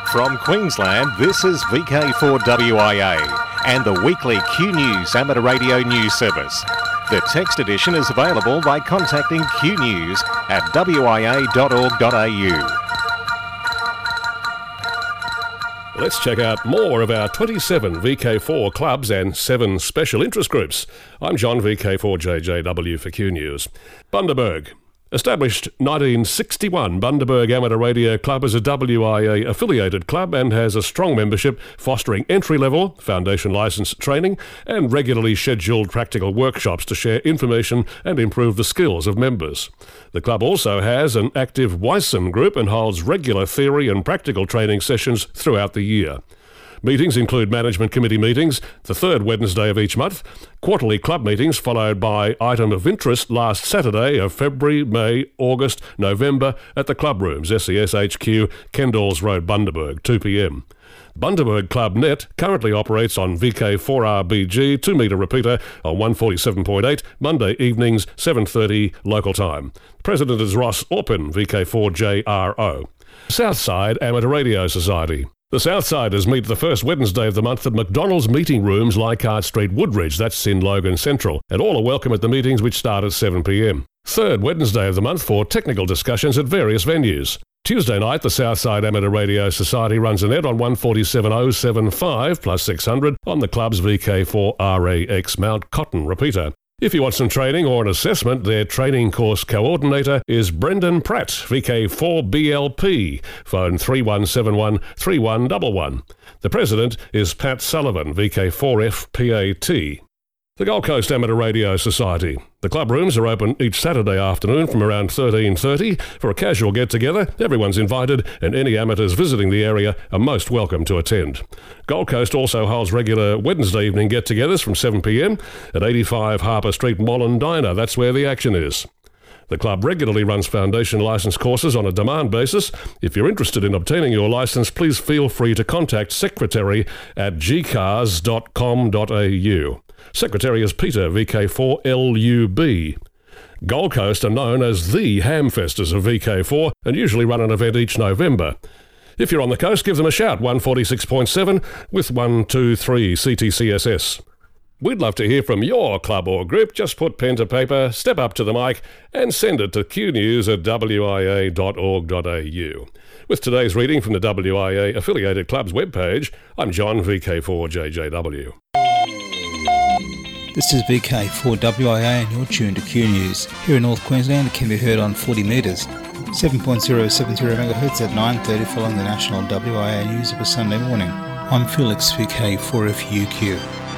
From Queensland, this is VK4WIA and the weekly Q News Amateur Radio News Service. The text edition is available by contacting Q News at wia.org.au. Let's check out more of our 27 VK4 clubs and 7 special interest groups. I'm John, VK4JJW for Q News. Bundaberg. Established 1961, Bundaberg Amateur Radio Club is a WIA-affiliated club and has a strong membership fostering entry-level, foundation licence training and regularly scheduled practical workshops to share information and improve the skills of members. The club also has an active WISEM group and holds regular theory and practical training sessions throughout the year. Meetings include management committee meetings, the third Wednesday of each month, quarterly club meetings followed by item of interest last Saturday of February, May, August, November at the club rooms, SES HQ, Kendalls Road, Bundaberg, 2 p.m. Bundaberg Club Net currently operates on VK4RBG 2-metre repeater on 147.8, Monday evenings, 7:30 local time. President is Ross Orpin, VK4JRO. Southside Amateur Radio Society. The Southsiders meet the first Wednesday of the month at McDonald's Meeting Rooms, Leichhardt Street, Woodridge. That's in Logan Central. And all are welcome at the meetings, which start at 7 p.m. Third Wednesday of the month for technical discussions at various venues. Tuesday night, the Southside Amateur Radio Society runs a net on 147.075 plus 600 on the club's VK4RAX Mount Cotton repeater. If you want some training or an assessment, their training course coordinator is Brendan Pratt, VK4BLP, phone 3171 3111. The president is Pat Sullivan, VK4FPAT. The Gold Coast Amateur Radio Society. The club rooms are open each Saturday afternoon from around 13:30 for a casual get-together. Everyone's invited and any amateurs visiting the area are most welcome to attend. Gold Coast also holds regular Wednesday evening get-togethers from 7 p.m. at 85 Harper Street, Mollendina. That's where the action is. The club regularly runs foundation licence courses on a demand basis. If you're interested in obtaining your licence, please feel free to contact secretary at gcars.com.au. Secretary is Peter, VK4LUB. Gold Coast are known as the Hamfesters of VK4 and usually run an event each November. If you're on the coast, give them a shout, 146.7 with 123 CTCSS. We'd love to hear from your club or group. Just put pen to paper, step up to the mic and send it to qnews@wia.org.au. With today's reading from the WIA Affiliated Clubs webpage, I'm John, VK4JJW. This is VK4WIA and you're tuned to Q News. Here in North Queensland it can be heard on 40 metres, 7.070 MHz at 9:30 following the national WIA news of a Sunday morning. I'm Felix, VK4FUQ.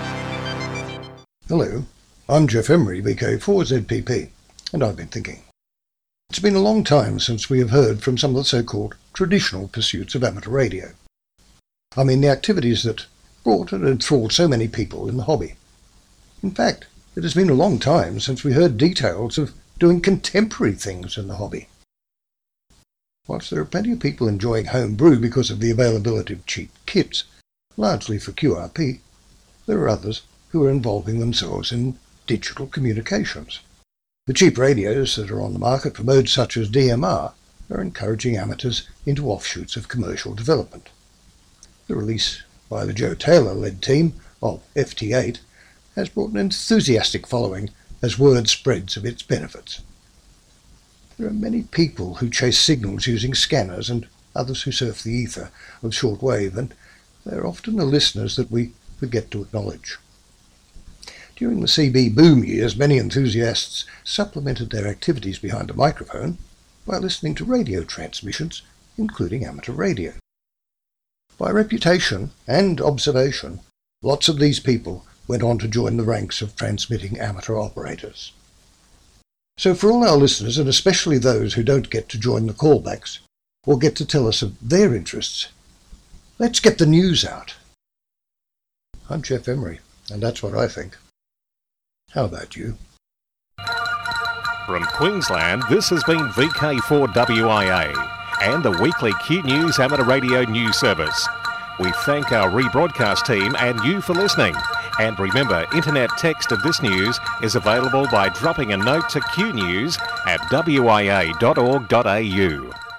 Hello, I'm Jeff Emery, VK4ZPP, and I've been thinking. It's been a long time since we have heard from some of the so-called traditional pursuits of amateur radio. I mean the activities that brought and enthralled so many people in the hobby. In fact, it has been a long time since we heard details of doing contemporary things in the hobby. Whilst there are plenty of people enjoying home brew because of the availability of cheap kits, largely for QRP, there are others who are involving themselves in digital communications. The cheap radios that are on the market for modes such as DMR are encouraging amateurs into offshoots of commercial development. The release by the Joe Taylor-led team of FT8 has brought an enthusiastic following as word spreads of its benefits. There are many people who chase signals using scanners and others who surf the ether of shortwave, and they are often the listeners that we forget to acknowledge. During the CB boom years, many enthusiasts supplemented their activities behind a microphone by listening to radio transmissions, including amateur radio. By reputation and observation, lots of these people went on to join the ranks of transmitting amateur operators. So for all our listeners, and especially those who don't get to join the callbacks or get to tell us of their interests, let's get the news out. I'm Jeff Emery, and that's what I think. How about you? From Queensland, this has been VK4WIA and the weekly Q News Amateur Radio News Service. We thank our rebroadcast team and you for listening. And remember, internet text of this news is available by dropping a note to Q News at wia.org.au.